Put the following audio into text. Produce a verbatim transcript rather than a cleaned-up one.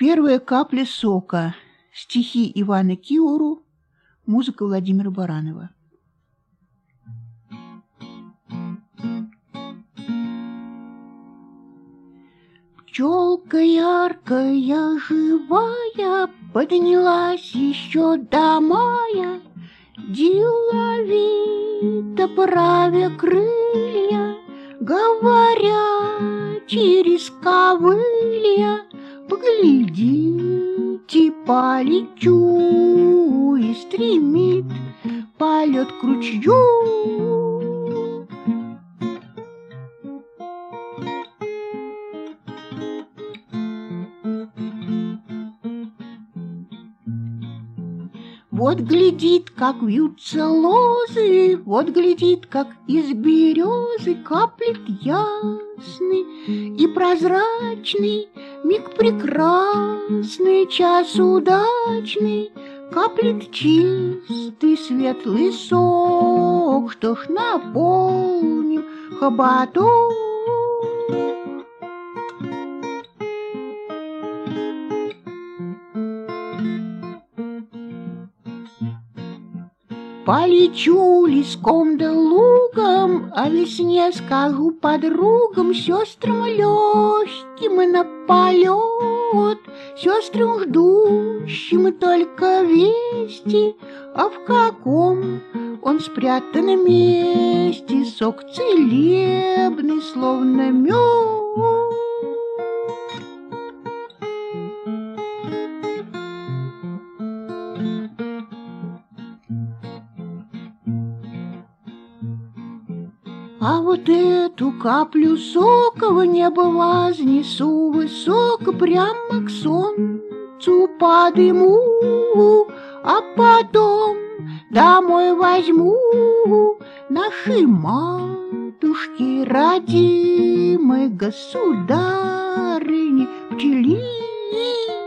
Первая капля сока. Стихи Ивана Киуру. Музыка Владимира Баранова. Пчелка яркая, живая, поднялась еще до мая, деловито правя крылья, говоря через ковылья: поглядите, полечу, и стремит полет к ручью. Вот глядит, как вьются лозы, вот глядит, как из березы каплет ясный и прозрачный миг прекрасный, час удачный, каплет чистый светлый сок, что ж наполним хоботок. Полечу леском да лугом, о весне скажу подругам, сестрам легким на полет, сестрам ждущим только вести, а в каком он спрятан месте, сок целебный, словно мед. А вот эту каплю сока в небо вознесу высоко, прямо к солнцу подыму, а потом домой возьму нашей матушки родимой, государыни пчелиной.